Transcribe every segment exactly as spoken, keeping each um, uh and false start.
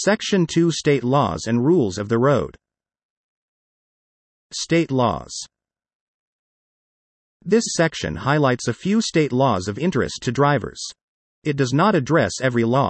Section two State Laws and Rules of the Road. State laws. This section highlights a few state laws of interest to drivers. It does not address every law.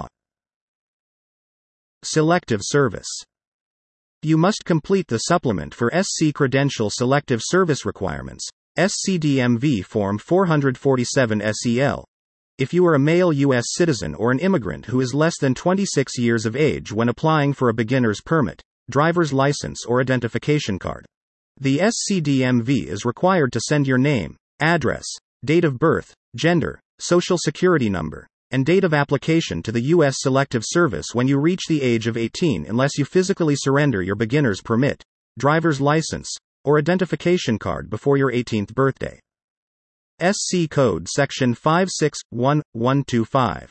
Selective service. You must complete the supplement for S C Credential Selective Service Requirements, S C D M V Form four forty-seven S E L, if you are a male U S citizen or an immigrant who is less than twenty-six years of age when applying for a beginner's permit, driver's license or identification card. The S C D M V is required to send your name, address, date of birth, gender, social security number, and date of application to the U S Selective Service when you reach the age of eighteen unless you physically surrender your beginner's permit, driver's license, or identification card before your eighteenth birthday. S C Code Section five six one one two five.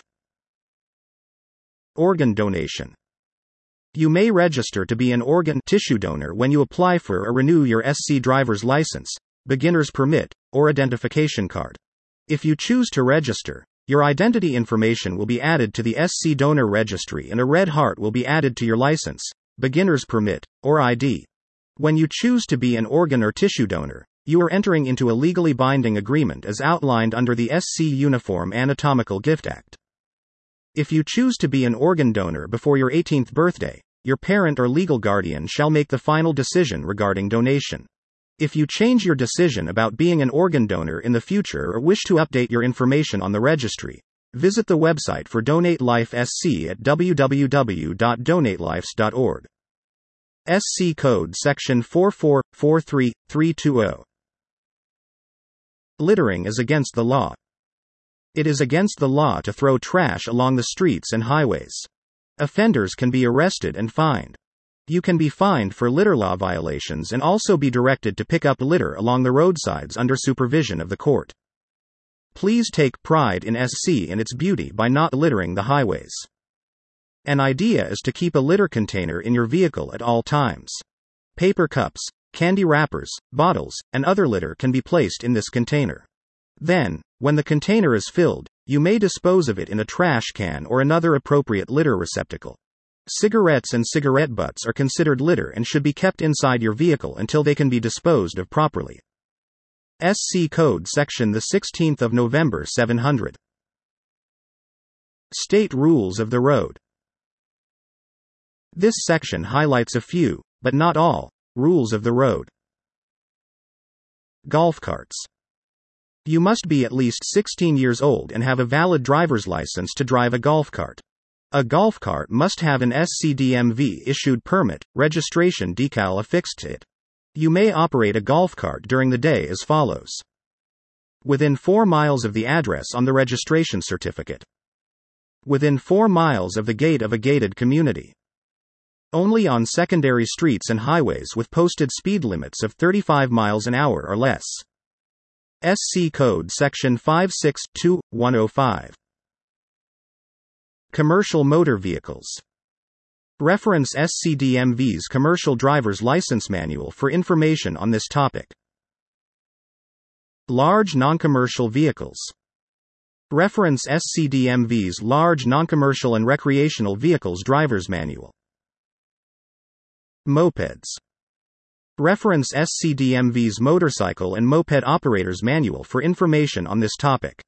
Organ donation. You may register to be an organ tissue donor when you apply for or renew your S C driver's license, beginner's permit, or identification card. If you choose to register, your identity information will be added to the S C donor registry and a red heart will be added to your license, beginner's permit, or I D. When you choose to be an organ or tissue donor, you are entering into a legally binding agreement as outlined under the S C Uniform Anatomical Gift Act. If you choose to be an organ donor before your eighteenth birthday, your parent or legal guardian shall make the final decision regarding donation. If you change your decision about being an organ donor in the future or wish to update your information on the registry, visit the website for Donate Life S C at w w w dot donate lifes dot org. S C Code Section four four four three three two zero. Littering is against the law. It is against the law to throw trash along the streets and highways. Offenders can be arrested and fined. You can be fined for litter law violations and also be directed to pick up litter along the roadsides under supervision of the court. Please take pride in S C and its beauty by not littering the highways. An idea is to keep a litter container in your vehicle at all times. Paper cups, candy wrappers, bottles, and other litter can be placed in this container. Then, when the container is filled, you may dispose of it in a trash can or another appropriate litter receptacle. Cigarettes and cigarette butts are considered litter and should be kept inside your vehicle until they can be disposed of properly. S C Code Section the sixteenth of November seven hundred. State Rules of the Road. This section highlights a few, but not all, rules of the road. Golf carts. You must be at least sixteen years old and have a valid driver's license to drive a golf cart. A golf cart must have an S C D M V-issued permit, registration decal affixed to it. You may operate a golf cart during the day as follows. Within four miles of the address on the registration certificate. Within four miles of the gate of a gated community. Only on secondary streets and highways with posted speed limits of thirty-five miles an hour or less. S C Code Section five six two one zero five. Commercial motor vehicles. Reference S C D M V's Commercial Driver's License Manual for information on this topic. Large non-commercial vehicles. Reference S C D M V's Large Non-Commercial and Recreational Vehicles Driver's Manual. Mopeds. Reference S C D M V's Motorcycle and Moped Operators Manual for information on this topic.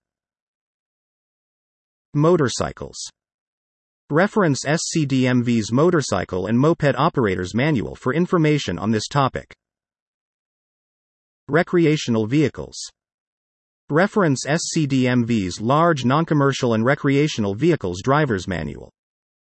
Motorcycles. Reference S C D M V's Motorcycle and Moped Operators Manual for information on this topic. Recreational vehicles. Reference S C D M V's Large Non-Commercial and Recreational Vehicles Driver's Manual.